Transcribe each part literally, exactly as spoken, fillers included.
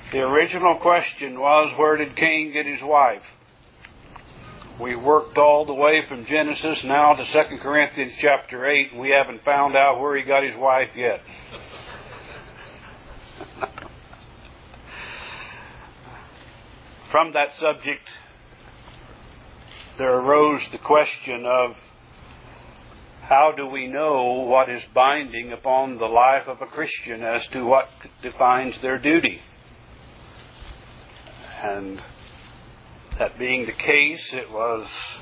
The original question was, where did Cain get his wife? We worked all the way from Genesis now to Second Corinthians chapter eight, and we haven't found out where he got his wife yet. From that subject, there arose the question of how do we know what is binding upon the life of a Christian as to what defines their duty? And that being the case, it was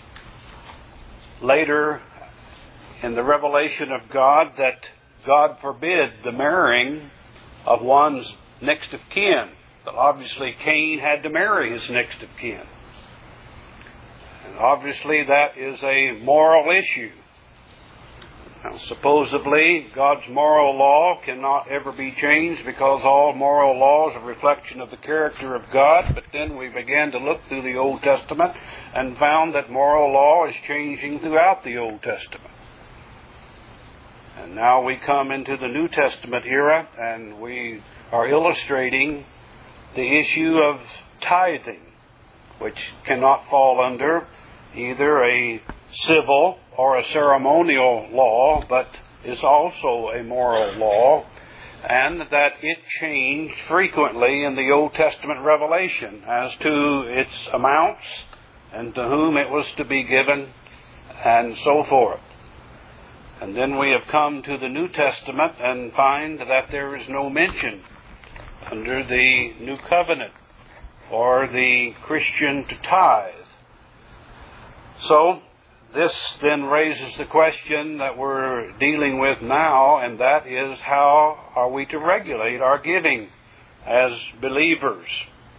later in the revelation of God that God forbid the marrying of one's next of kin. But obviously Cain had to marry his next of kin. And obviously that is a moral issue. Now, supposedly, God's moral law cannot ever be changed because all moral law is a reflection of the character of God. But then we began to look through the Old Testament and found that moral law is changing throughout the Old Testament. And now we come into the New Testament era, and we are illustrating the issue of tithing, which cannot fall under either a civil or a ceremonial law, but is also a moral law, and that it changed frequently in the Old Testament revelation as to its amounts and to whom it was to be given and so forth. And then we have come to the New Testament and find that there is no mention under the New Covenant for the Christian to tithe. So, this then raises the question that we're dealing with now, and that is, how are we to regulate our giving as believers?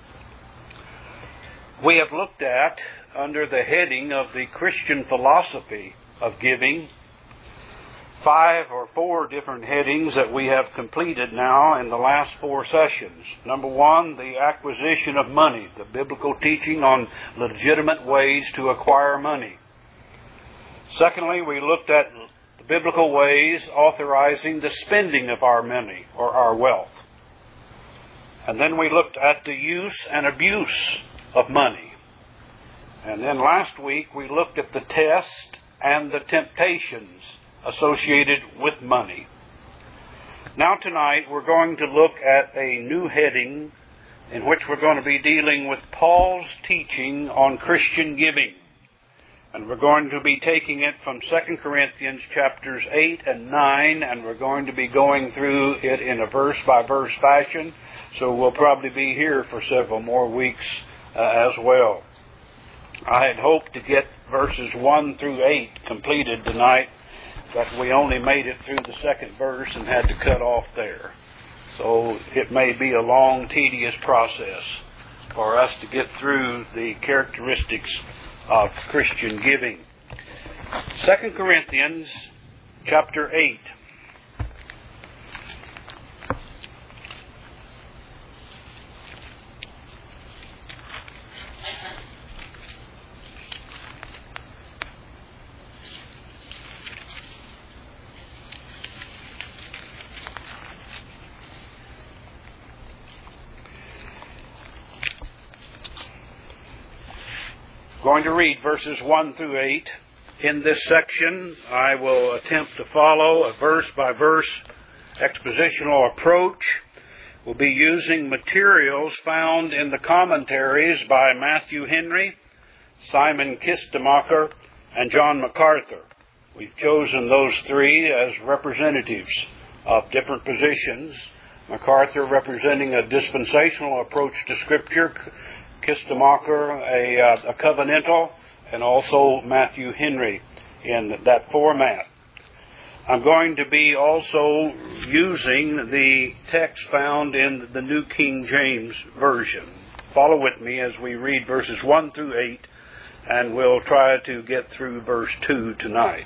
We have looked at, under the heading of the Christian philosophy of giving, five or four different headings that we have completed now in the last four sessions. Number one, the acquisition of money, the biblical teaching on legitimate ways to acquire money. Secondly, we looked at the biblical ways authorizing the spending of our money or our wealth. And then we looked at the use and abuse of money. And then last week we looked at the test and the temptations associated with money. Now tonight we're going to look at a new heading in which we're going to be dealing with Paul's teaching on Christian giving. And we're going to be taking it from Second Corinthians chapters eight and nine, and we're going to be going through it in a verse-by-verse fashion. So we'll probably be here for several more weeks uh, as well. I had hoped to get verses one through eight completed tonight, but we only made it through the second verse and had to cut off there. So it may be a long, tedious process for us to get through the characteristics of Christian giving. Second Corinthians chapter eight. Going to read verses one through eight. In this section, I will attempt to follow a verse-by-verse expositional approach. We'll be using materials found in the commentaries by Matthew Henry, Simon Kistemacher, and John MacArthur. We've chosen those three as representatives of different positions. MacArthur representing a dispensational approach to Scripture, Kistemacher, a, uh, a covenantal, and also Matthew Henry in that format. I'm going to be also using the text found in the New King James Version. Follow with me as we read verses one through eight, and we'll try to get through verse two tonight.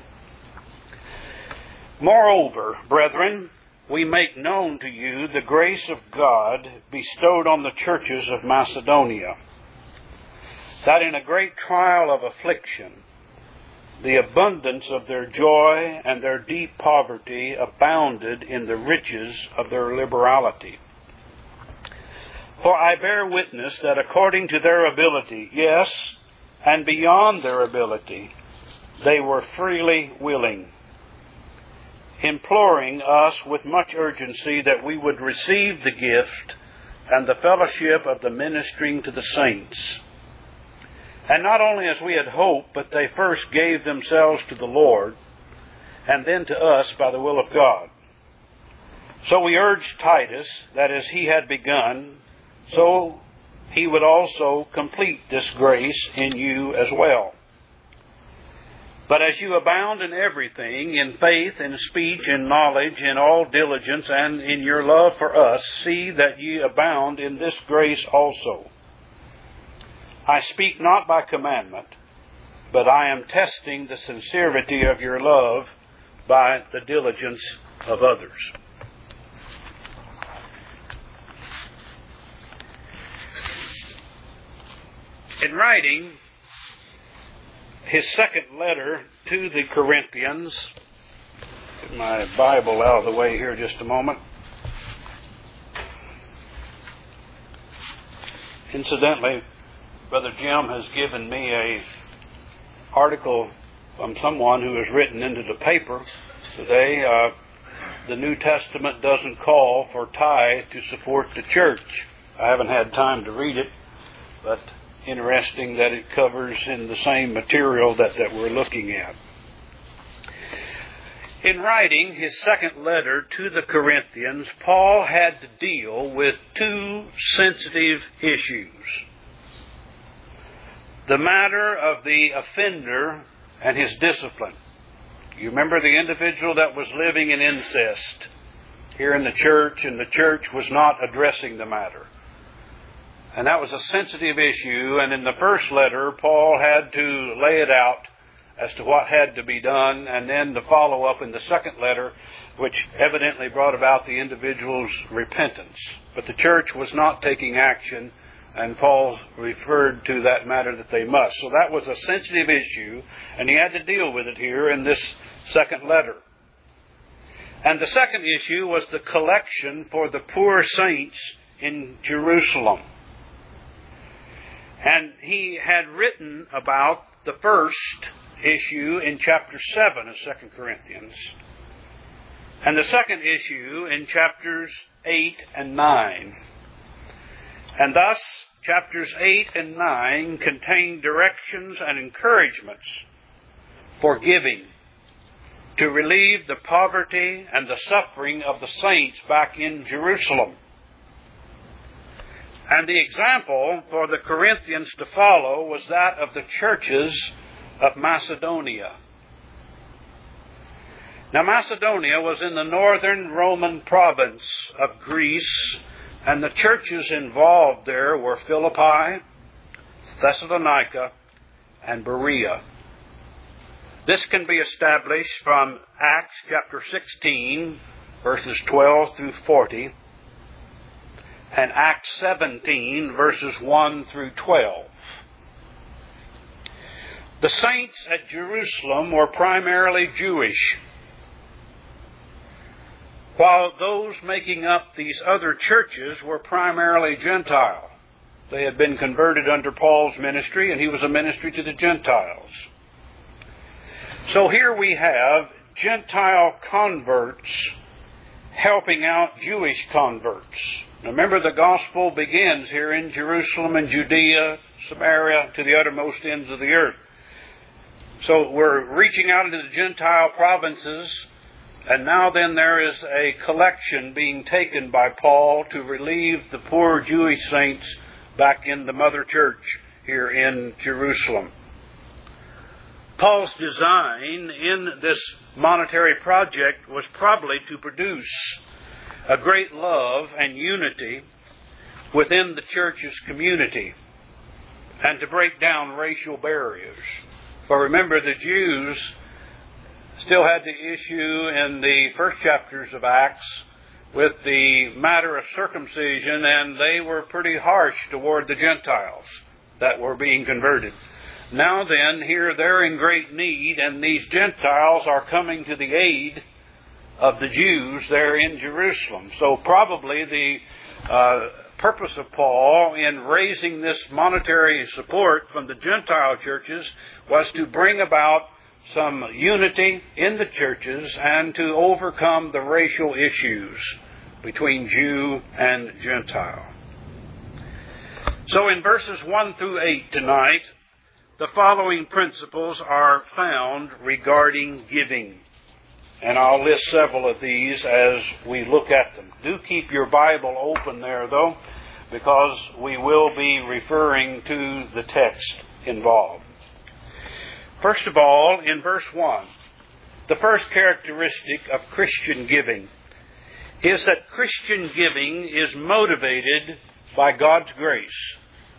Moreover, brethren, we make known to you the grace of God bestowed on the churches of Macedonia, that in a great trial of affliction, the abundance of their joy and their deep poverty abounded in the riches of their liberality. For I bear witness that according to their ability, yes, and beyond their ability, they were freely willing, imploring us with much urgency that we would receive the gift and the fellowship of the ministering to the saints. And not only as we had hoped, but they first gave themselves to the Lord, and then to us by the will of God. So we urged Titus that as he had begun, so he would also complete this grace in you as well. But as you abound in everything, in faith, in speech, in knowledge, in all diligence, and in your love for us, see that ye abound in this grace also. I speak not by commandment, but I am testing the sincerity of your love by the diligence of others. In writing his second letter to the Corinthians, get my Bible out of the way here just a moment. Incidentally, Brother Jim has given me a article from someone who has written into the paper today. Uh, the New Testament doesn't call for tithe to support the church. I haven't had time to read it, but interesting that it covers in the same material that, that we're looking at. In writing his second letter to the Corinthians, Paul had to deal with two sensitive issues. The matter of the offender and his discipline. You remember the individual that was living in incest here in the church, and the church was not addressing the matter. And that was a sensitive issue, and in the first letter, Paul had to lay it out as to what had to be done, and then the follow-up in the second letter, which evidently brought about the individual's repentance. But the church was not taking action, and Paul referred to that matter that they must. So that was a sensitive issue, and he had to deal with it here in this second letter. And the second issue was the collection for the poor saints in Jerusalem. And he had written about the first issue in chapter seven of Second Corinthians, and the second issue in chapters eight and nine. And thus, chapters eight and nine contain directions and encouragements for giving to relieve the poverty and the suffering of the saints back in Jerusalem. And the example for the Corinthians to follow was that of the churches of Macedonia. Now, Macedonia was in the northern Roman province of Greece, and the churches involved there were Philippi, Thessalonica, and Berea. This can be established from Acts chapter sixteen, verses twelve through forty, and Acts seventeen, verses one through twelve. The saints at Jerusalem were primarily Jewish, while those making up these other churches were primarily Gentile. They had been converted under Paul's ministry, and he was a ministry to the Gentiles. So here we have Gentile converts helping out Jewish converts. Now remember, the gospel begins here in Jerusalem and Judea, Samaria, to the uttermost ends of the earth. So we're reaching out into the Gentile provinces, and now then there is a collection being taken by Paul to relieve the poor Jewish saints back in the mother church here in Jerusalem. Paul's design in this monetary project was probably to produce a great love and unity within the church's community and to break down racial barriers. For remember, the Jews still had the issue in the first chapters of Acts with the matter of circumcision, and they were pretty harsh toward the Gentiles that were being converted. Now then, here they're in great need, and these Gentiles are coming to the aid of the Jews there in Jerusalem. So probably the uh, purpose of Paul in raising this monetary support from the Gentile churches was to bring about some unity in the churches and to overcome the racial issues between Jew and Gentile. So in verses one through eight tonight, the following principles are found regarding giving. And I'll list several of these as we look at them. Do keep your Bible open there, though, because we will be referring to the text involved. First of all, in verse one, the first characteristic of Christian giving is that Christian giving is motivated by God's grace.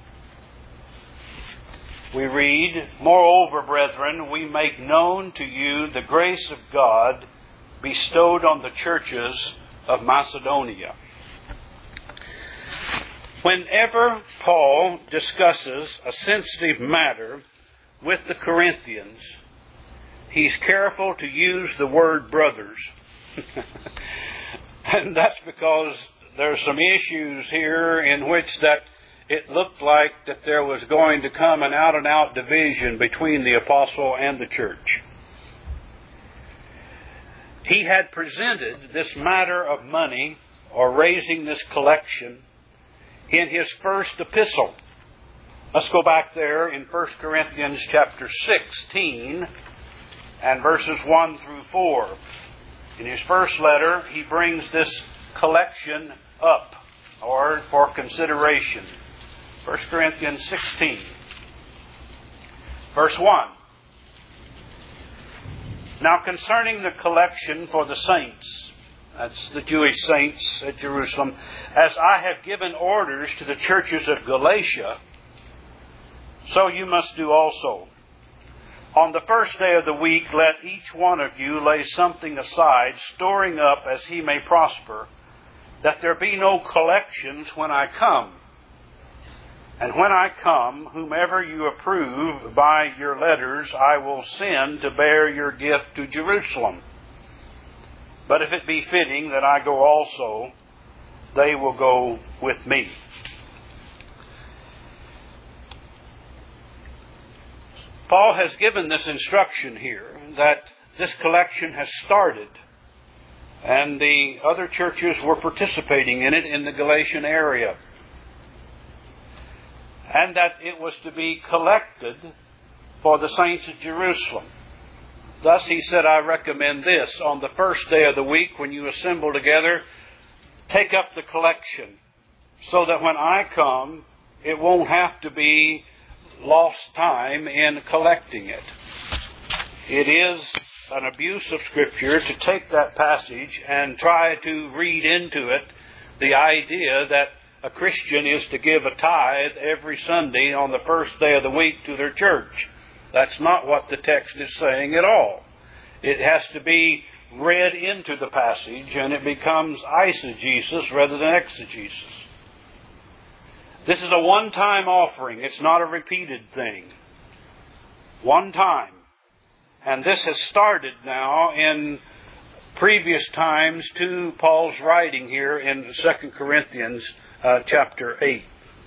We read, "Moreover, brethren, we make known to you the grace of God bestowed on the churches of Macedonia." Whenever Paul discusses a sensitive matter with the Corinthians, he's careful to use the word brothers. And that's because there's some issues here in which that it looked like that there was going to come an out-and-out division between the apostle and the church. He had presented this matter of money, or raising this collection, in his first epistle. Let's go back there in First Corinthians chapter sixteen and verses one through four. In his first letter, he brings this collection up, or for consideration. First Corinthians sixteen, verse one. "Now concerning the collection for the saints," that's the Jewish saints at Jerusalem, "as I have given orders to the churches of Galatia, so you must do also. On the first day of the week, let each one of you lay something aside, storing up as he may prosper, that there be no collections when I come. And when I come, whomever you approve by your letters, I will send to bear your gift to Jerusalem. But if it be fitting that I go also, they will go with me." Paul has given this instruction here that this collection has started, and the other churches were participating in it in the Galatian area, and that it was to be collected for the saints at Jerusalem. Thus he said, "I recommend this. On the first day of the week, when you assemble together, take up the collection, so that when I come, it won't have to be lost time in collecting it." It is an abuse of Scripture to take that passage and try to read into it the idea that a Christian is to give a tithe every Sunday on the first day of the week to their church. That's not what the text is saying at all. It has to be read into the passage, and it becomes eisegesis rather than exegesis. This is a one-time offering. It's not a repeated thing. One time. And this has started now in previous times to Paul's writing here in Second Corinthians uh, chapter eight.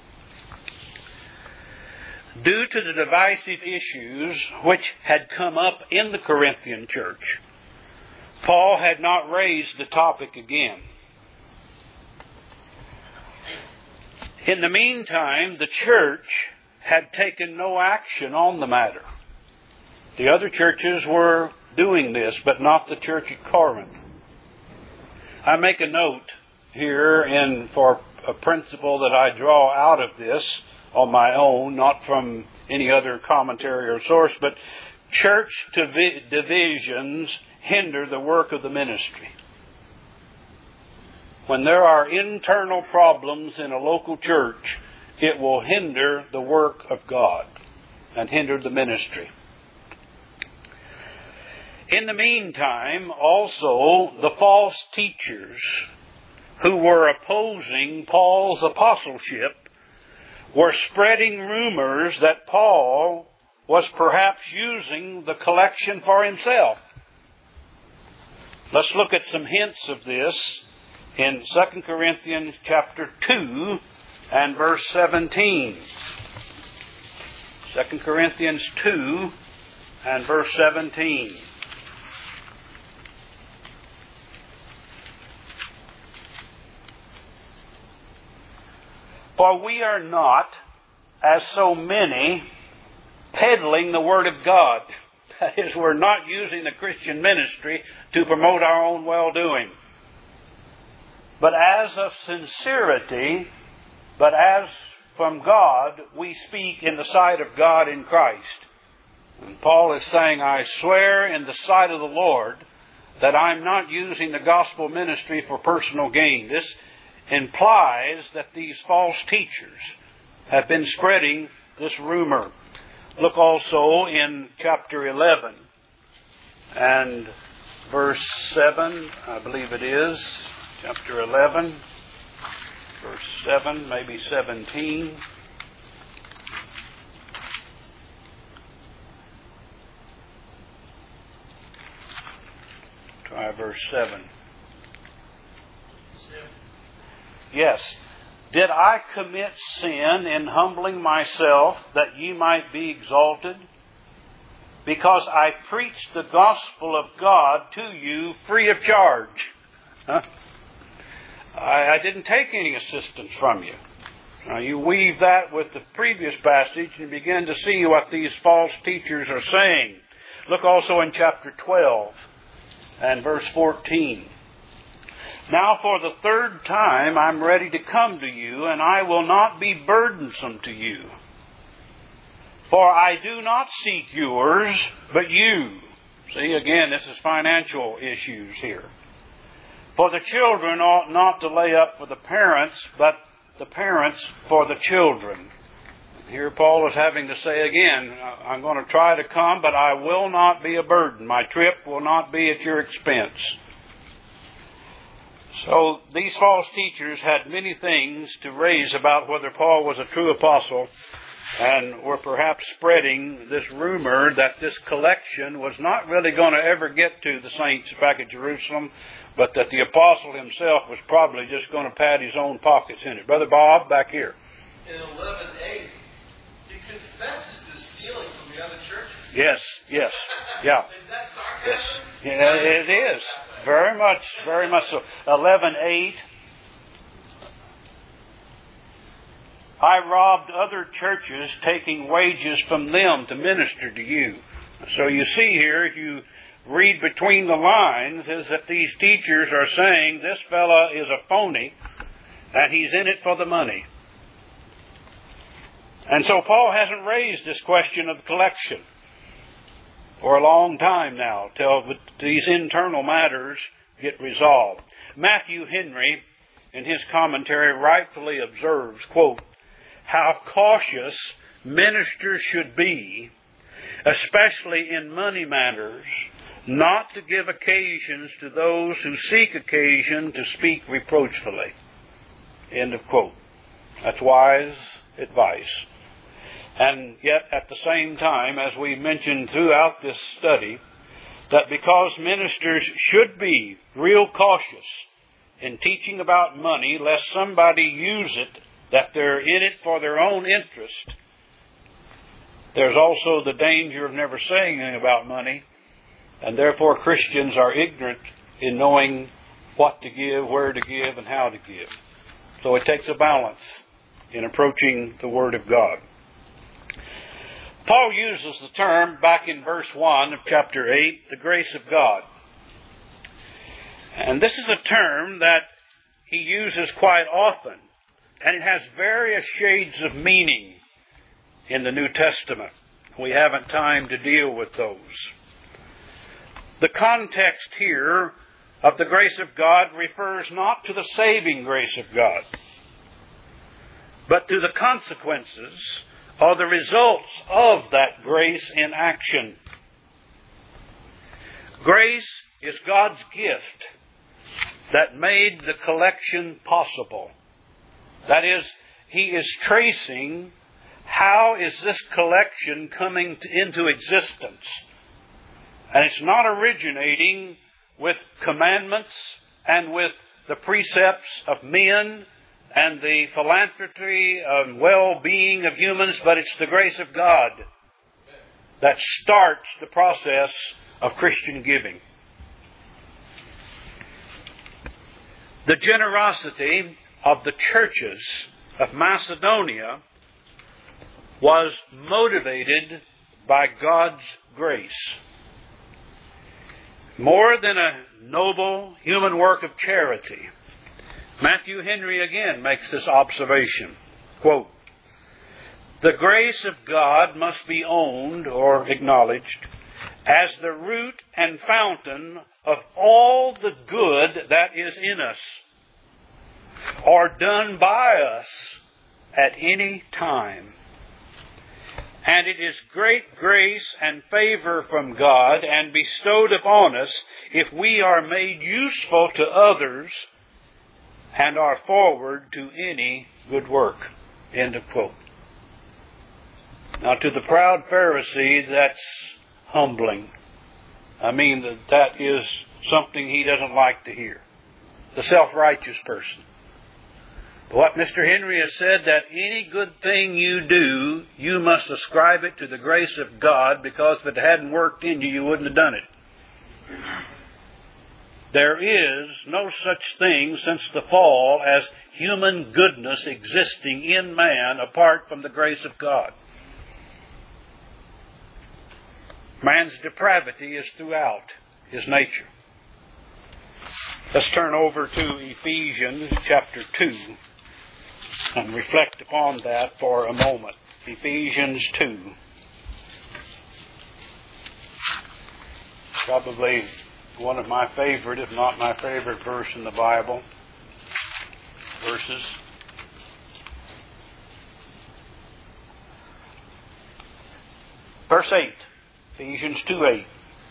Due to the divisive issues which had come up in the Corinthian church, Paul had not raised the topic again. In the meantime, the church had taken no action on the matter. The other churches were doing this, but not the church at Corinth. I make a note here in for a principle that I draw out of this on my own, not from any other commentary or source, but church divisions hinder the work of the ministry. When there are internal problems in a local church, it will hinder the work of God and hinder the ministry. In the meantime, also, the false teachers who were opposing Paul's apostleship were spreading rumors that Paul was perhaps using the collection for himself. Let's look at some hints of this in Second Corinthians chapter two and verse seventeen. Second Corinthians two and verse seventeen. For we are not, as so many, peddling the Word of God. That is, we're not using the Christian ministry to promote our own well-doing. But as of sincerity, but as from God, we speak in the sight of God in Christ. And Paul is saying, I swear in the sight of the Lord that I'm not using the gospel ministry for personal gain. This implies that these false teachers have been spreading this rumor. Look also in chapter eleven and verse seven, I believe it is. Chapter eleven, verse seven, maybe seventeen. Try verse seven. Yes. Did I commit sin in humbling myself that ye might be exalted? Because I preached the gospel of God to you free of charge. Huh? I, I didn't take any assistance from you. Now you weave that with the previous passage and begin to see what these false teachers are saying. Look also in chapter twelve and verse fourteen. Now for the third time I'm ready to come to you, and I will not be burdensome to you. For I do not seek yours, but you. See, again, this is financial issues here. For the children ought not to lay up for the parents, but the parents for the children. Here Paul is having to say again, I'm going to try to come, but I will not be a burden. My trip will not be at your expense. So these false teachers had many things to raise about whether Paul was a true apostle, and were perhaps spreading this rumor that this collection was not really going to ever get to the saints back at Jerusalem, but that the apostle himself was probably just going to pad his own pockets in it. Brother Bob, back here. In eleven eight, he confesses to stealing from the other church. Yes, yes, yeah. Is that sarcasm? Yes, yeah, it is. Very much, very much so. eleven eight. I robbed other churches, taking wages from them to minister to you. So you see here, if you read between the lines, is that these teachers are saying this fella is a phony and he's in it for the money. And so Paul hasn't raised this question of collection for a long time now, till these internal matters get resolved. Matthew Henry, in his commentary, rightfully observes, quote, how cautious ministers should be, especially in money matters, not to give occasions to those who seek occasion to speak reproachfully. End of quote. That's wise advice. And yet, at the same time, as we mentioned throughout this study, that because ministers should be real cautious in teaching about money, lest somebody use it, that they're in it for their own interest, there's also the danger of never saying anything about money, and therefore Christians are ignorant in knowing what to give, where to give, and how to give. So it takes a balance in approaching the Word of God. Paul uses the term, back in verse one of chapter eight, the grace of God. And this is a term that he uses quite often, and it has various shades of meaning in the New Testament. We haven't time to deal with those. The context here of the grace of God refers not to the saving grace of God, but to the consequences or the results of that grace in action. Grace is God's gift that made the collection possible. That is, He is tracing how is this collection coming to, into existence. And it's not originating with commandments and with the precepts of men and the philanthropy and well-being of humans, but it's the grace of God that starts the process of Christian giving. The generosity of the churches of Macedonia was motivated by God's grace. More than a noble human work of charity, Matthew Henry again makes this observation, quote, "The grace of God must be owned or acknowledged as the root and fountain of all the good that is in us, or done by us at any time. And it is great grace and favor from God and bestowed upon us if we are made useful to others and are forward to any good work." End of quote. Now, to the proud Pharisee, that's humbling. I mean, that, that is something he doesn't like to hear. The self-righteous person. But what Mister Henry has said, that any good thing you do, you must ascribe it to the grace of God, because if it hadn't worked in you, you wouldn't have done it. There is no such thing since the fall as human goodness existing in man apart from the grace of God. Man's depravity is throughout his nature. Let's turn over to Ephesians chapter two and reflect upon that for a moment. Ephesians two. Probably one of my favorite, if not my favorite verse in the Bible. Verses. Verse eight. Ephesians two eight.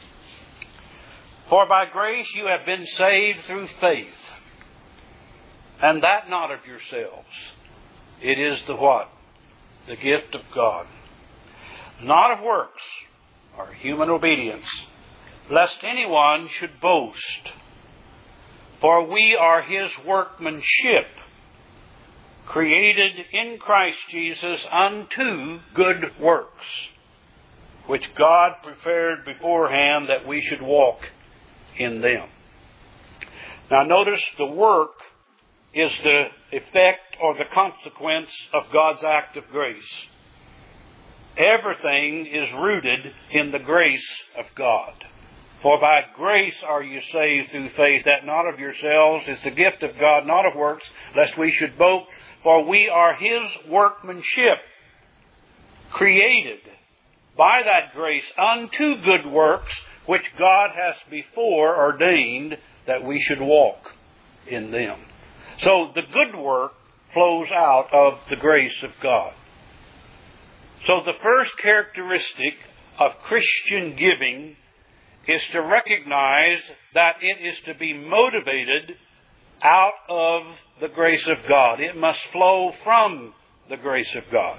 "For by grace you have been saved through faith, and that not of yourselves. It is the what? The gift of God. Not of works, or human obedience, lest anyone should boast. For we are His workmanship, created in Christ Jesus unto good works, which God prepared beforehand that we should walk in them." Now notice the work is the effect or the consequence of God's act of grace. Everything is rooted in the grace of God. "For by grace are you saved through faith, that not of yourselves, is the gift of God, not of works, lest we should boast. For we are His workmanship, created by that grace unto good works, which God has before ordained that we should walk in them." So the good work flows out of the grace of God. So the first characteristic of Christian giving is to recognize that it is to be motivated out of the grace of God. It must flow from the grace of God.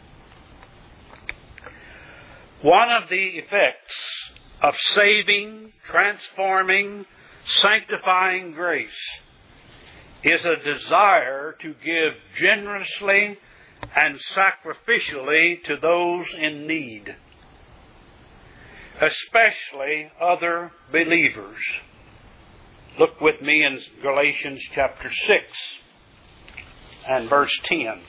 One of the effects of saving, transforming, sanctifying grace is a desire to give generously and sacrificially to those in need, especially other believers. Look with me in Galatians chapter six and verse ten.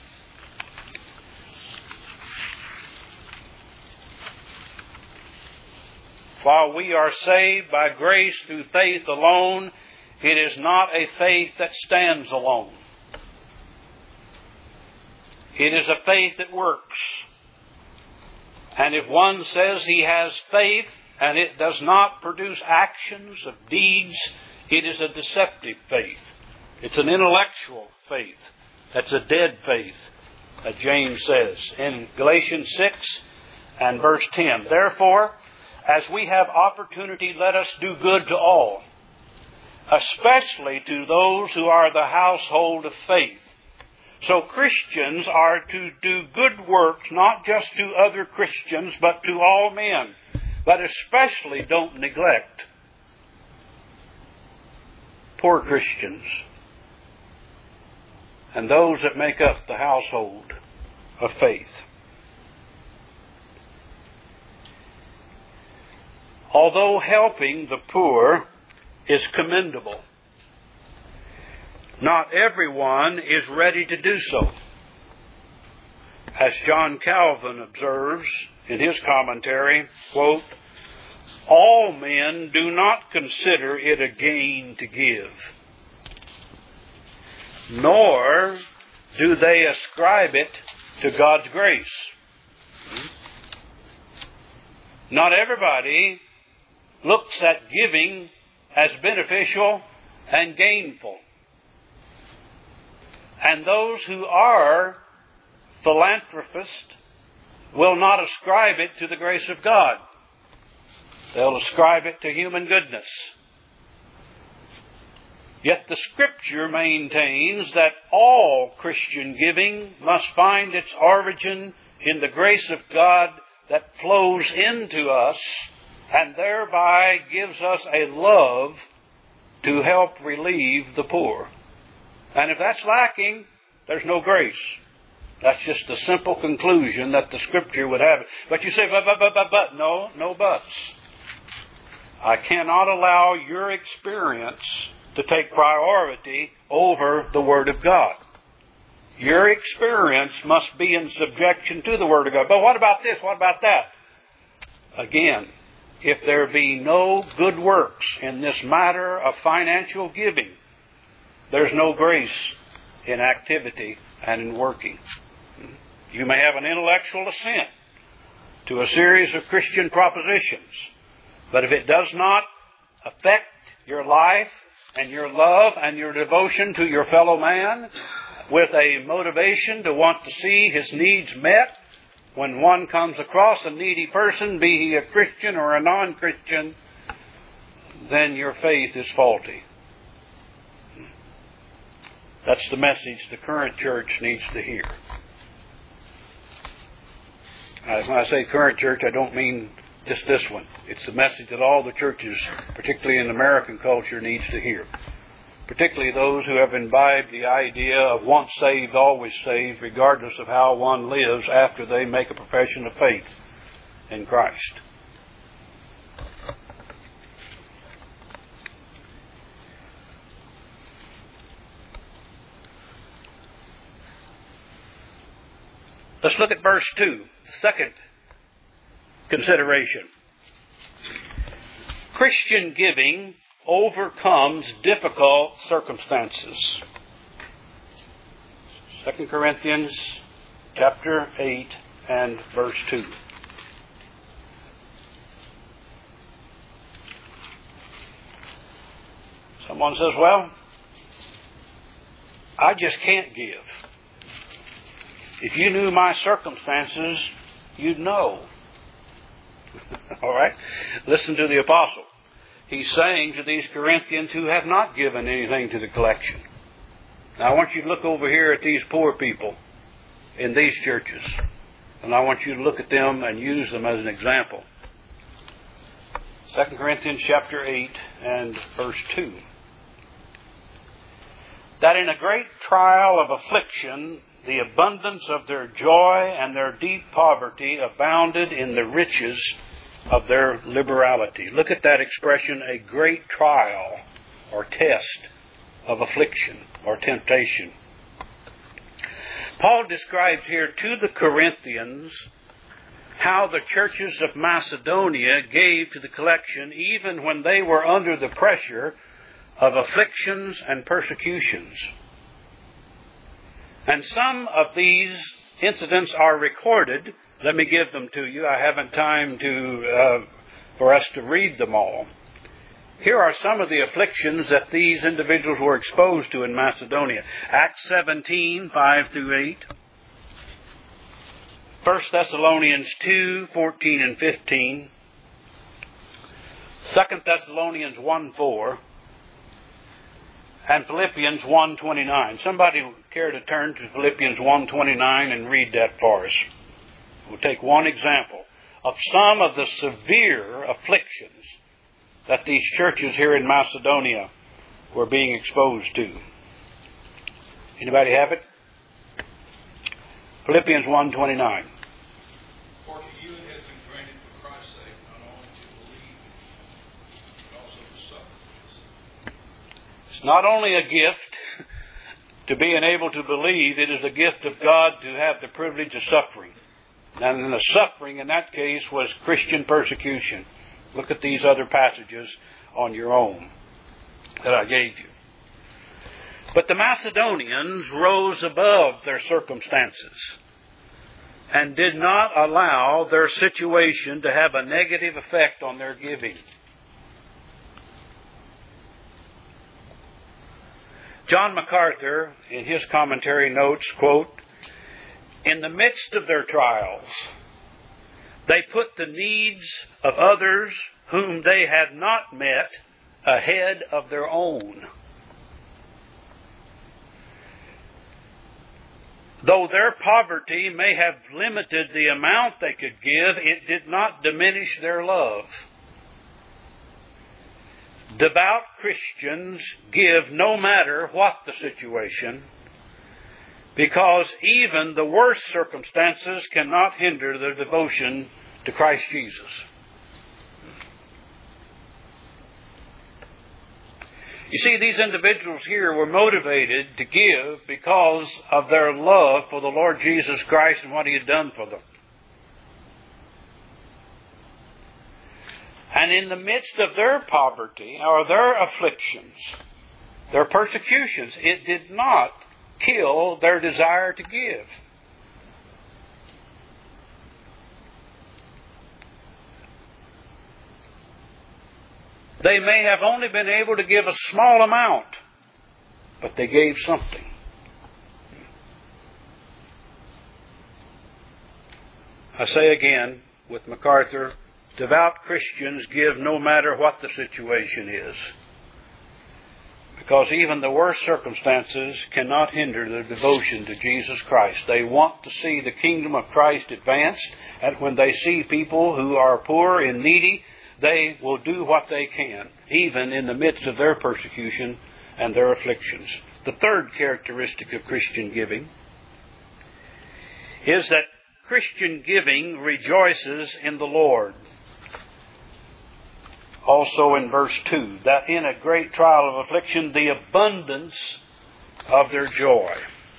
"While we are saved by grace through faith alone, it is not a faith that stands alone. It is a faith that works. And if one says he has faith and it does not produce actions of deeds, it is a deceptive faith. It's an intellectual faith. That's a dead faith, as James says in Galatians six and verse ten. "Therefore, as we have opportunity, let us do good to all, especially to those who are the household of faith." So Christians are to do good works, not just to other Christians, but to all men. But especially don't neglect poor Christians. and those that make up the household of faith. Although helping the poor is commendable, not everyone is ready to do so. As John Calvin observes in his commentary, quote, all men do not consider it a gain to give, nor do they ascribe it to God's grace. Not everybody looks at giving as beneficial and gainful. And those who are philanthropists will not ascribe it to the grace of God. They'll ascribe it to human goodness. Yet the Scripture maintains that all Christian giving must find its origin in the grace of God that flows into us and thereby gives us a love to help relieve the poor. And if that's lacking, there's no grace. That's just the simple conclusion that the Scripture would have. But you say, but, but, but, but, but. No, no buts. I cannot allow your experience to take priority over the Word of God. Your experience must be in subjection to the Word of God. But what about this? What about that? Again, if there be no good works in this matter of financial giving, there's no grace in activity and in working. You may have an intellectual assent to a series of Christian propositions, but if it does not affect your life and your love and your devotion to your fellow man with a motivation to want to see his needs met, when one comes across a needy person, be he a Christian or a non-Christian, then your faith is faulty. That's the message the current church needs to hear. Uh, when I say current church, I don't mean just this one. It's the message that all the churches, particularly in American culture, needs to hear. Particularly those who have imbibed the idea of once saved, always saved, regardless of how one lives after they make a profession of faith in Christ. Let's look at verse two, the second consideration. Christian giving overcomes difficult circumstances. Second Corinthians chapter eight and verse two. Someone says, well, I just can't give. If you knew my circumstances, you'd know. All right? Listen to the apostle. He's saying to these Corinthians who have not given anything to the collection. Now I want you to look over here at these poor people in these churches. And I want you to look at them and use them as an example. Second Corinthians chapter eight and verse two. That in a great trial of affliction, the abundance of their joy and their deep poverty abounded in the riches of their liberality. Look at that expression, a great trial or test of affliction or temptation. Paul describes here to the Corinthians how the churches of Macedonia gave to the collection even when they were under the pressure of afflictions and persecutions. And some of these incidents are recorded. Let me give them to you. I haven't time to uh, for us to read them all. Here are some of the afflictions that these individuals were exposed to in Macedonia. Acts seventeen, five through eight. First Thessalonians two, fourteen and fifteen. Second Thessalonians one, four. And Philippians one, twenty-nine. Somebody care to turn to Philippians one, twenty-nine and read that for us. We'll take one example of some of the severe afflictions that these churches here in Macedonia were being exposed to. Anybody have it? Philippians one twenty-nine. For to you it has been granted for Christ's sake not only to believe, but also to suffer. It's not only a gift to being able to believe, it is a gift of God to have the privilege of suffering. And the suffering in that case was Christian persecution. Look at these other passages on your own that I gave you. But the Macedonians rose above their circumstances and did not allow their situation to have a negative effect on their giving. John MacArthur, in his commentary, notes, quote, in the midst of their trials, they put the needs of others whom they had not met ahead of their own. Though their poverty may have limited the amount they could give, it did not diminish their love. Devout Christians give no matter what the situation, because even the worst circumstances cannot hinder their devotion to Christ Jesus. You see, these individuals here were motivated to give because of their love for the Lord Jesus Christ and what He had done for them. And in the midst of their poverty or their afflictions, their persecutions, it did not kill their desire to give. They may have only been able to give a small amount, but they gave something. I say again, with MacArthur, devout Christians give no matter what the situation is, because even the worst circumstances cannot hinder their devotion to Jesus Christ. They want to see the kingdom of Christ advanced, and when they see people who are poor and needy, they will do what they can, even in the midst of their persecution and their afflictions. The third characteristic of Christian giving is that Christian giving rejoices in the Lord. Also in verse two, that in a great trial of affliction, the abundance of their joy.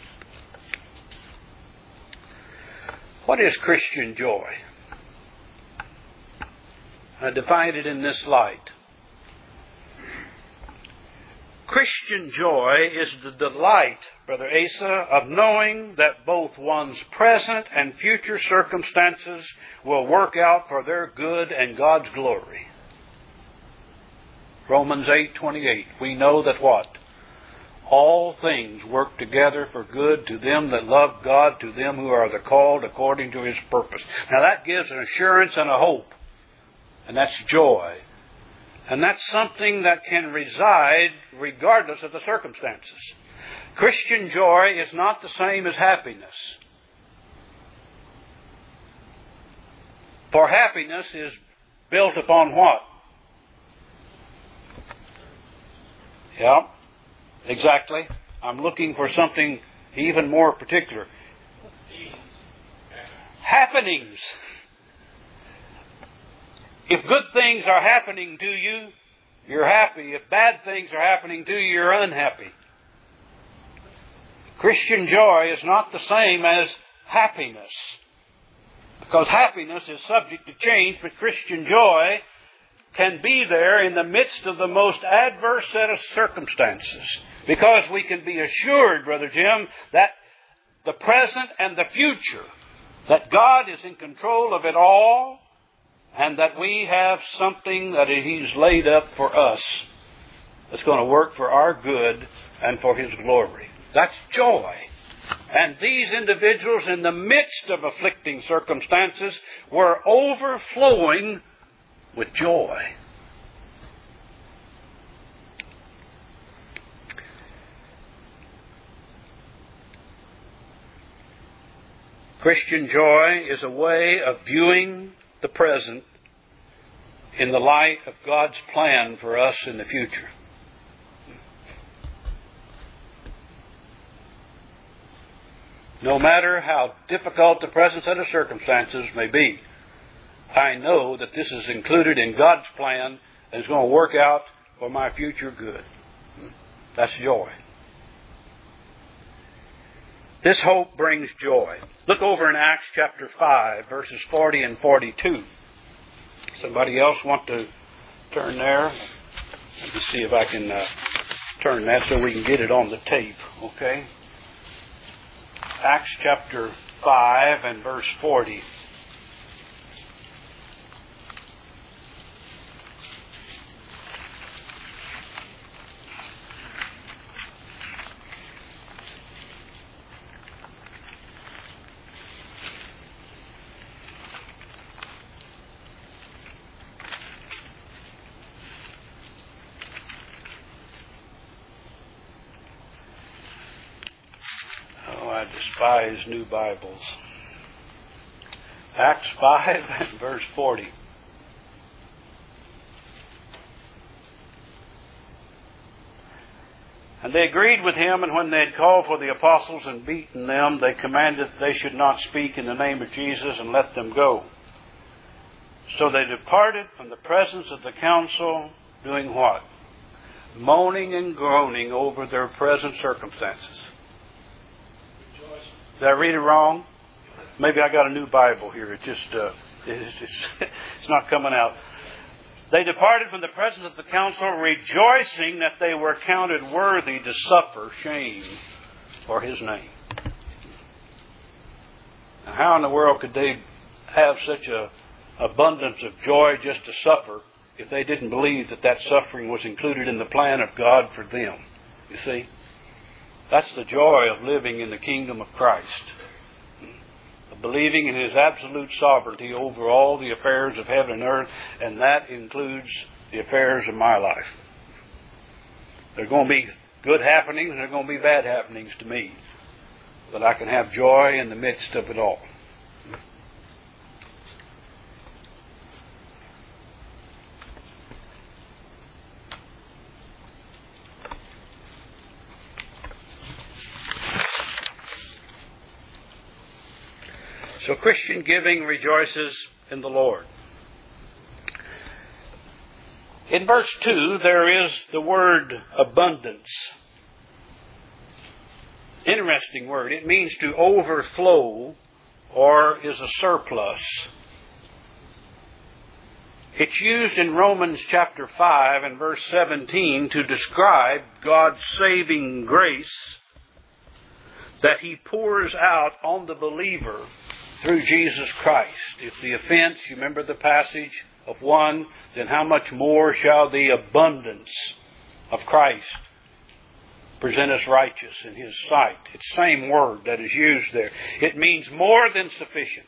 What is Christian joy? I define it in this light. Christian joy is the delight, Brother Asa, of knowing that both one's present and future circumstances will work out for their good and God's glory. Romans eight twenty-eight. We know that what? All things work together for good to them that love God, to them who are the called according to His purpose. Now that gives an assurance and a hope. And that's joy. And that's something that can reside regardless of the circumstances. Christian joy is not the same as happiness. For happiness is built upon what? Yeah, exactly. I'm looking for something even more particular. Happenings. If good things are happening to you, you're happy. If bad things are happening to you, you're unhappy. Christian joy is not the same as happiness. Because happiness is subject to change, but Christian joy can be there in the midst of the most adverse set of circumstances. Because we can be assured, Brother Jim, that the present and the future, that God is in control of it all, and that we have something that He's laid up for us that's going to work for our good and for His glory. That's joy. And these individuals, in the midst of afflicting circumstances, were overflowing with joy. Christian joy is a way of viewing the present in the light of God's plan for us in the future. No matter how difficult the present set of circumstances may be, I know that this is included in God's plan and is going to work out for my future good. That's joy. This hope brings joy. Look over in Acts chapter five, verses forty and forty-two. Somebody else want to turn there? Let me see if I can uh, turn that so we can get it on the tape, okay? Acts chapter five and verse forty. I despise new Bibles. Acts five and verse forty. And they agreed with him, and when they had called for the apostles and beaten them, they commanded that they should not speak in the name of Jesus, and let them go. So they departed from the presence of the council, doing what? Moaning and groaning over their present circumstances. Did I read it wrong? Maybe I got a new Bible here. It just uh, it's, it's, it's not coming out. They departed from the presence of the council, rejoicing that they were counted worthy to suffer shame for His name. Now, how in the world could they have such a abundance of joy just to suffer if they didn't believe that that suffering was included in the plan of God for them? You see? That's the joy of living in the kingdom of Christ. Of believing in His absolute sovereignty over all the affairs of heaven and earth, and that includes the affairs of my life. There are going to be good happenings and there are going to be bad happenings to me. But I can have joy in the midst of it all. So Christian giving rejoices in the Lord. In verse two, there is the word abundance. Interesting word. It means to overflow or is a surplus. It's used in Romans chapter five and verse seventeen to describe God's saving grace that He pours out on the believer through Jesus Christ. If the offense, you remember the passage of one, then how much more shall the abundance of Christ present us righteous in His sight? It's the same word that is used there. It means more than sufficient.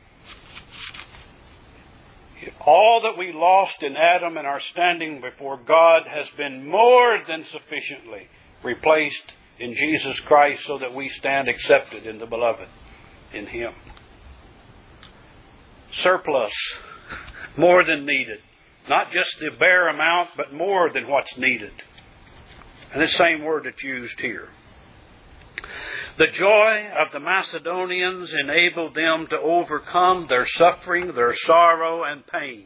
All that we lost in Adam and our standing before God has been more than sufficiently replaced in Jesus Christ so that we stand accepted in the Beloved, in Him. Surplus, more than needed. Not just the bare amount, but more than what's needed. And the same word that's used here. The joy of the Macedonians enabled them to overcome their suffering, their sorrow, and pain.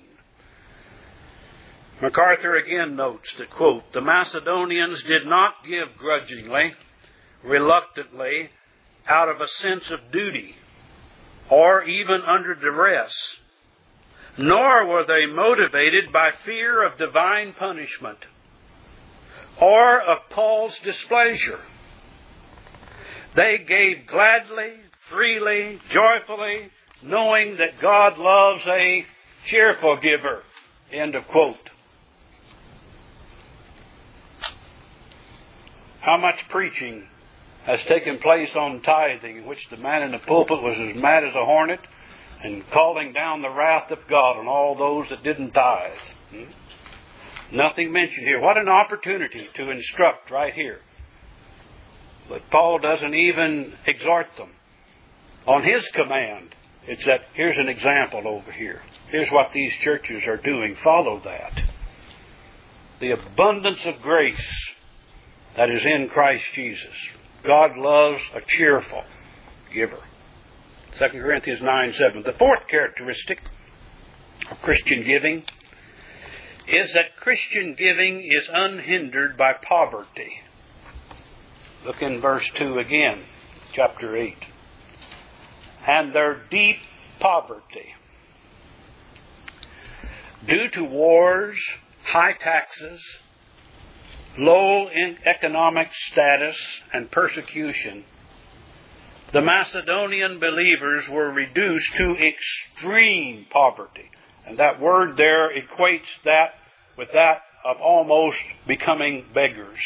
MacArthur again notes that, quote, the Macedonians did not give grudgingly, reluctantly, out of a sense of duty, or even under duress, nor were they motivated by fear of divine punishment or of Paul's displeasure. They gave gladly, freely, joyfully, knowing that God loves a cheerful giver. End of quote. How much preaching has taken place on tithing, in which the man in the pulpit was as mad as a hornet and calling down the wrath of God on all those that didn't tithe. Hmm? Nothing mentioned here. What an opportunity to instruct right here. But Paul doesn't even exhort them. On his command, it's that here's an example over here. Here's what these churches are doing. Follow that. The abundance of grace that is in Christ Jesus. God loves a cheerful giver. Second Corinthians nine seven. The fourth characteristic of Christian giving is that Christian giving is unhindered by poverty. Look in verse two again, chapter eight. And their deep poverty, due to wars, high taxes, low in economic status, and persecution, the Macedonian believers were reduced to extreme poverty. And that word there equates that with that of almost becoming beggars.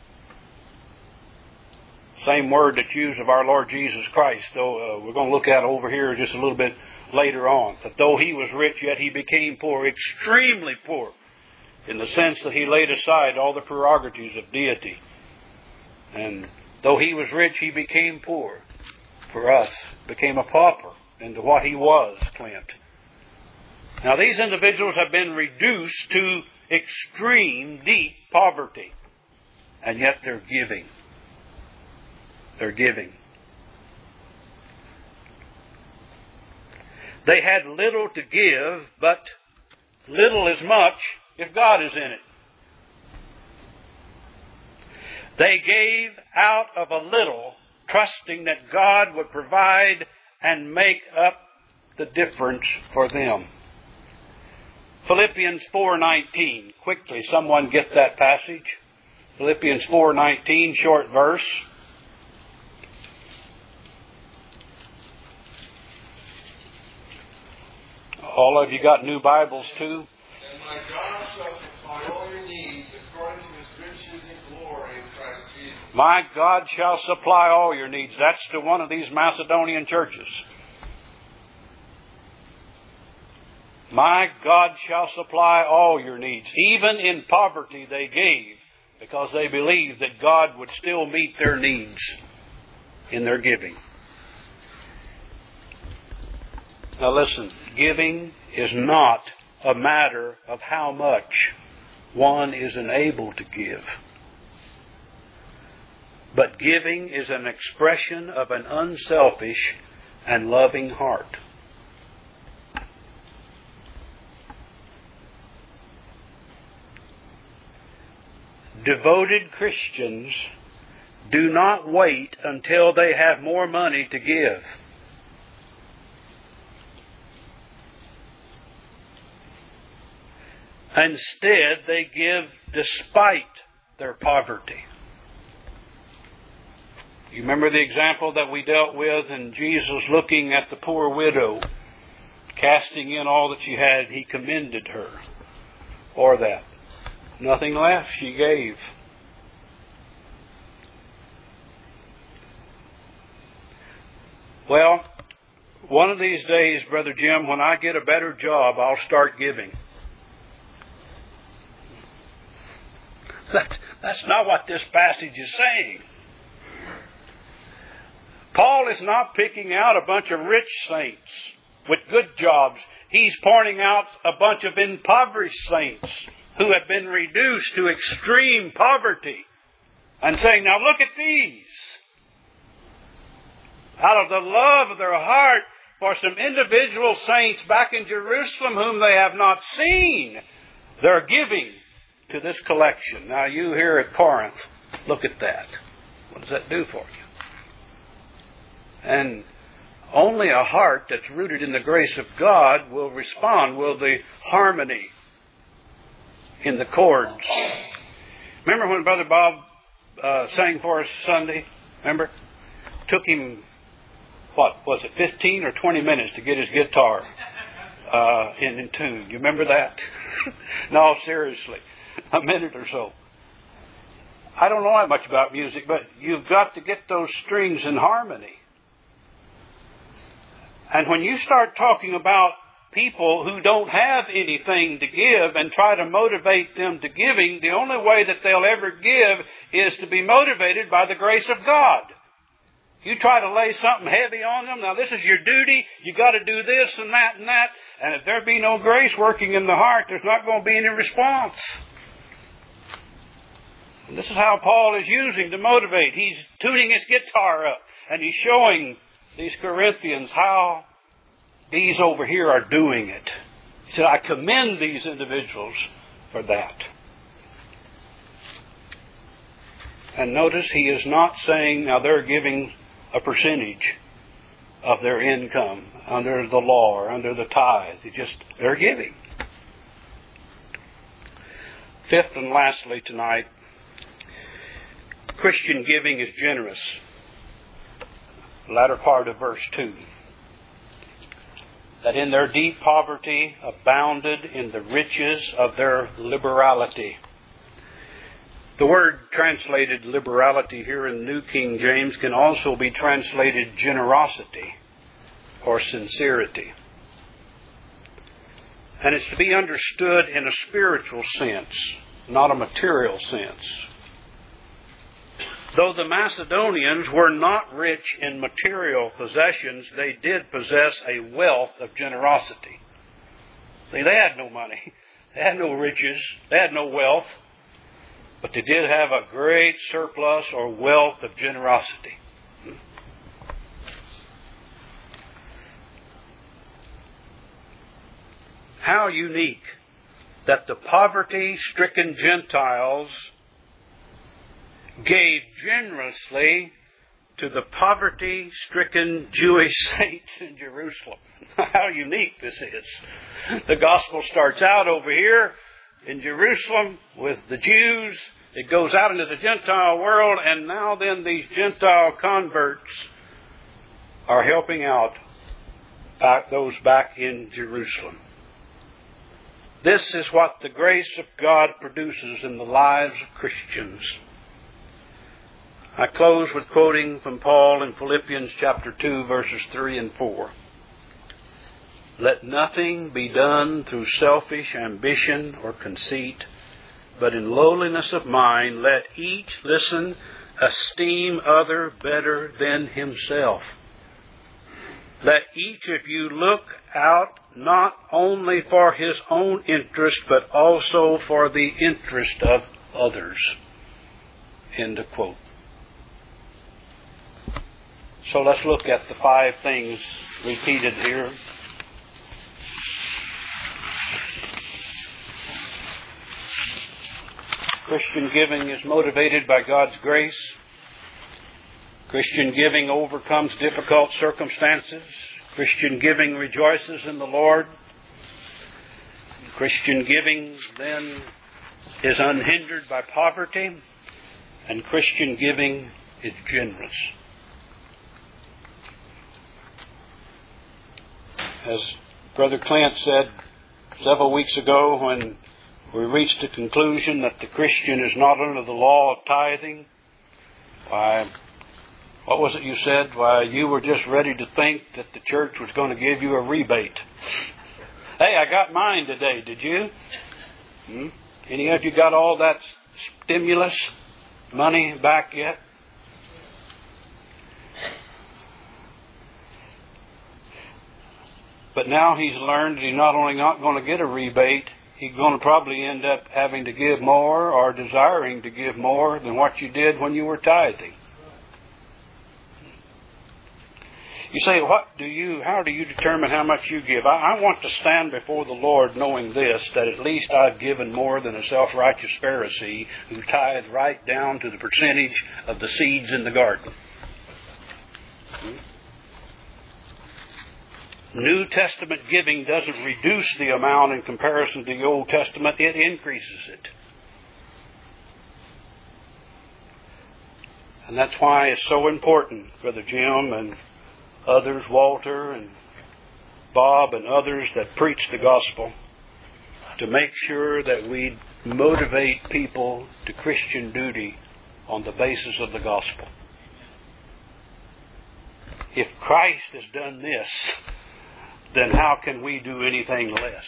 Same word that's used of our Lord Jesus Christ, though uh, we're going to look at over here just a little bit later on. That though he was rich, yet he became poor, extremely poor, in the sense that he laid aside all the prerogatives of deity. And though he was rich, he became poor for us, became a pauper into what he was, Clint. Now these individuals have been reduced to extreme, deep poverty, and yet they're giving. They're giving. They had little to give, but little is much if God is in it. They gave out of a little, trusting that God would provide and make up the difference for them. Philippians four nineteen. Quickly, someone get that passage. Philippians four nineteen, short verse. All of you got new Bibles too? And my God shall supply all your needs according to His riches and glory in Christ Jesus. My God shall supply all your needs. That's to one of these Macedonian churches. My God shall supply all your needs. Even in poverty they gave, because they believed that God would still meet their needs in their giving. Now listen, giving is not a matter of how much one is enabled to give. But giving is an expression of an unselfish and loving heart. Devoted Christians do not wait until they have more money to give. Instead, they give despite their poverty. You remember the example that we dealt with in Jesus looking at the poor widow, casting in all that she had, He commended her for that. Nothing left, she gave. Well, one of these days, Brother Jim, when I get a better job, I'll start giving. That, that's not what this passage is saying. Paul is not picking out a bunch of rich saints with good jobs. He's pointing out a bunch of impoverished saints who have been reduced to extreme poverty and saying, now look at these. Out of the love of their heart for some individual saints back in Jerusalem whom they have not seen, they're giving to this collection. Now you here at Corinth, look at that. What does that do for you? And only a heart that's rooted in the grace of God will respond, will the harmony in the chords. Remember when Brother Bob uh, sang for us Sunday? Remember? Took him, what, was it fifteen or twenty minutes to get his guitar uh, in, in tune. You remember that? No, seriously. A minute or so. I don't know that much about music, but you've got to get those strings in harmony. And when you start talking about people who don't have anything to give and try to motivate them to giving, the only way that they'll ever give is to be motivated by the grace of God. You try to lay something heavy on them, now this is your duty, you've got to do this and that and that, and if there be no grace working in the heart, there's not going to be any response. And this is how Paul is using to motivate. He's tuning his guitar up, and he's showing these Corinthians how these over here are doing it. He said, I commend these individuals for that. And notice he is not saying, now they're giving a percentage of their income under the law or under the tithe. It's just, they're giving. Fifth and lastly tonight, Christian giving is generous. The latter part of verse two. That in their deep poverty abounded in the riches of their liberality. The word translated liberality here in the New King James can also be translated generosity or sincerity. And it's to be understood in a spiritual sense, not a material sense. Though the Macedonians were not rich in material possessions, they did possess a wealth of generosity. See, they had no money. They had no riches. They had no wealth. But they did have a great surplus or wealth of generosity. How unique that the poverty-stricken Gentiles gave generously to the poverty-stricken Jewish saints in Jerusalem. How unique this is. The gospel starts out over here in Jerusalem with the Jews. It goes out into the Gentile world, and now then these Gentile converts are helping out back, those back in Jerusalem. This is what the grace of God produces in the lives of Christians. I close with quoting from Paul in Philippians chapter two, verses three and four. Let nothing be done through selfish ambition or conceit, but in lowliness of mind let each, listen, esteem other better than himself. Let each of you look out not only for his own interest, but also for the interest of others. End of quote. So let's look at the five things repeated here. Christian giving is motivated by God's grace. Christian giving overcomes difficult circumstances. Christian giving rejoices in the Lord. Christian giving then is unhindered by poverty. And Christian giving is generous. As Brother Clint said several weeks ago when we reached the conclusion that the Christian is not under the law of tithing, why, what was it you said? Why, you were just ready to think that the church was going to give you a rebate. Hey, I got mine today, did you? Hmm? Any of you got all that stimulus money back yet? But now he's learned that he's not only not going to get a rebate, he's going to probably end up having to give more or desiring to give more than what you did when you were tithing. You say, what do you, how do you determine how much you give? I, I want to stand before the Lord knowing this, that at least I've given more than a self-righteous Pharisee who tithed right down to the percentage of the seeds in the garden. Hmm? New Testament giving doesn't reduce the amount in comparison to the Old Testament, it increases it. And that's why it's so important, Brother Jim and others, Walter and Bob and others that preach the gospel, to make sure that we motivate people to Christian duty on the basis of the gospel. If Christ has done this, then how can we do anything less?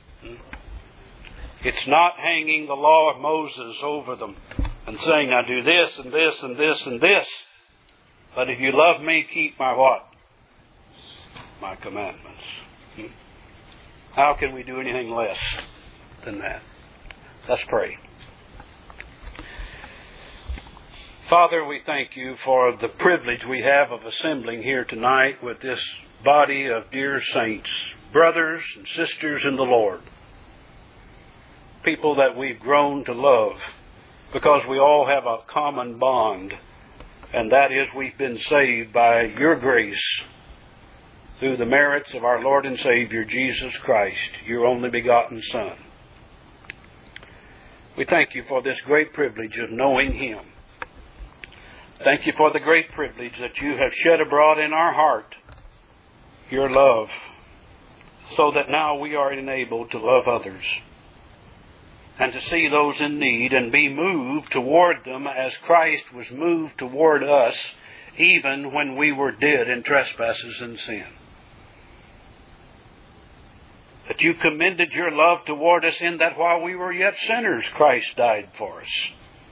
It's not hanging the law of Moses over them and saying, now do this and this and this and this. But if you love me, keep my what? My commandments. How can we do anything less than that? Let's pray. Father, we thank you for the privilege we have of assembling here tonight with this body of dear saints, brothers and sisters in the Lord, people that we've grown to love because we all have a common bond, and that is we've been saved by your grace through the merits of our Lord and Savior, Jesus Christ, your only begotten Son. We thank you for this great privilege of knowing Him. Thank you for the great privilege that you have shed abroad in our heart your love, so that now we are enabled to love others and to see those in need and be moved toward them as Christ was moved toward us even when we were dead in trespasses and sin. That you commended your love toward us in that while we were yet sinners, Christ died for us.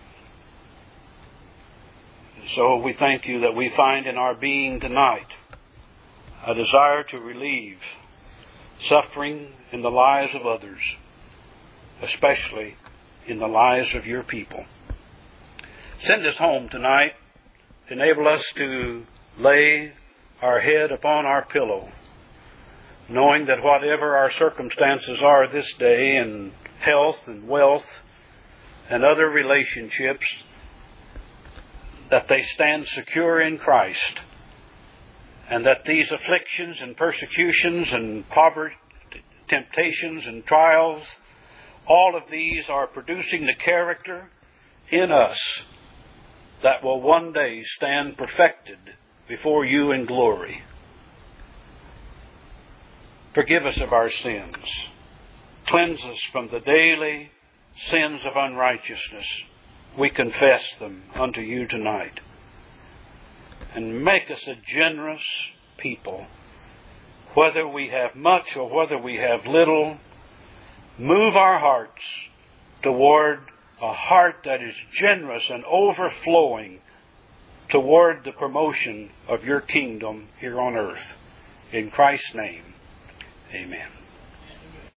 And so we thank you that we find in our being tonight a desire to relieve suffering in the lives of others, especially in the lives of your people. Send us home tonight. Enable us to lay our head upon our pillow, knowing that whatever our circumstances are this day in health and wealth and other relationships, that they stand secure in Christ, and that these afflictions and persecutions and poverty, temptations and trials, all of these are producing the character in us that will one day stand perfected before you in glory. Forgive us of our sins. Cleanse us from the daily sins of unrighteousness. We confess them unto you tonight. And make us a generous people. Whether we have much or whether we have little, move our hearts toward a heart that is generous and overflowing toward the promotion of your kingdom here on earth. In Christ's name, amen.